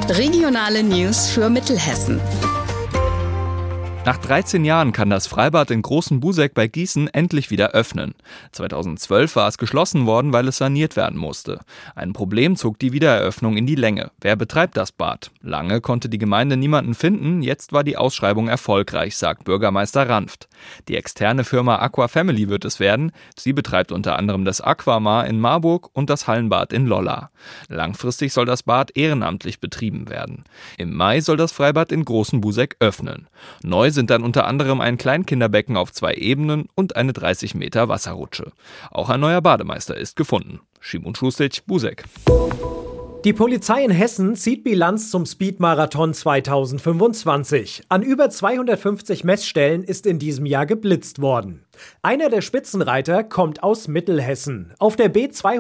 Regionale News für Mittelhessen. Nach 13 Jahren kann das Freibad in Großen Buseck bei Gießen endlich wieder öffnen. 2012 war es geschlossen worden, weil es saniert werden musste. Ein Problem zog die Wiedereröffnung in die Länge. Wer betreibt das Bad? Lange konnte die Gemeinde niemanden finden, jetzt war die Ausschreibung erfolgreich, sagt Bürgermeister Ranft. Die externe Firma Aqua Family wird es werden. Sie betreibt unter anderem das Aquamar in Marburg und das Hallenbad in Lolla. Langfristig soll das Bad ehrenamtlich betrieben werden. Im Mai soll das Freibad in Großen Buseck öffnen. Neu sind dann unter anderem ein Kleinkinderbecken auf 2 Ebenen und eine 30 Meter Wasserrutsche. Auch ein neuer Bademeister ist gefunden. Schimon Schlustig, Buseck. Die Polizei in Hessen zieht Bilanz zum Speedmarathon 2025. An über 250 Messstellen ist in diesem Jahr geblitzt worden. Einer der Spitzenreiter kommt aus Mittelhessen. Auf der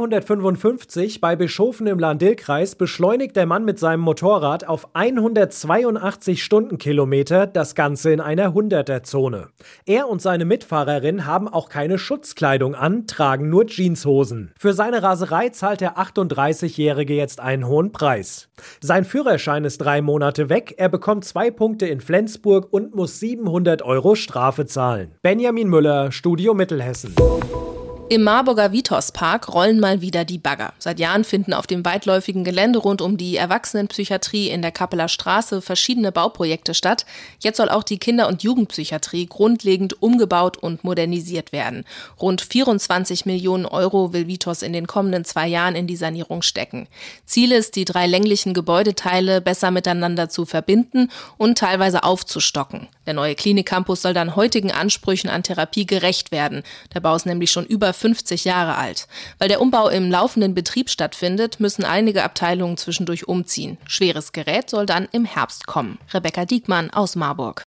B255 bei Bischofen im Lahn-Dill-Kreis beschleunigt der Mann mit seinem Motorrad auf 182 Stundenkilometer, das Ganze in einer 100er-Zone. Er und seine Mitfahrerin haben auch keine Schutzkleidung an, tragen nur Jeanshosen. Für seine Raserei zahlt der 38-Jährige jetzt einen hohen Preis. Sein Führerschein ist 3 Monate weg, er bekommt 2 Punkte in Flensburg und muss 700 € Strafe zahlen. Benjamin Müller, Studio Mittelhessen. Im Marburger Vitos-Park rollen mal wieder die Bagger. Seit Jahren finden auf dem weitläufigen Gelände rund um die Erwachsenenpsychiatrie in der Kappeler Straße verschiedene Bauprojekte statt. Jetzt soll auch die Kinder- und Jugendpsychiatrie grundlegend umgebaut und modernisiert werden. Rund 24 Millionen € will Vitos in den kommenden 2 Jahren in die Sanierung stecken. Ziel ist, die 3 länglichen Gebäudeteile besser miteinander zu verbinden und teilweise aufzustocken. Der neue Klinikcampus soll dann heutigen Ansprüchen an Therapie gerecht werden. Der Bau ist nämlich schon über 50 Jahre alt. Weil der Umbau im laufenden Betrieb stattfindet, müssen einige Abteilungen zwischendurch umziehen. Schweres Gerät soll dann im Herbst kommen. Rebecca Diekmann aus Marburg.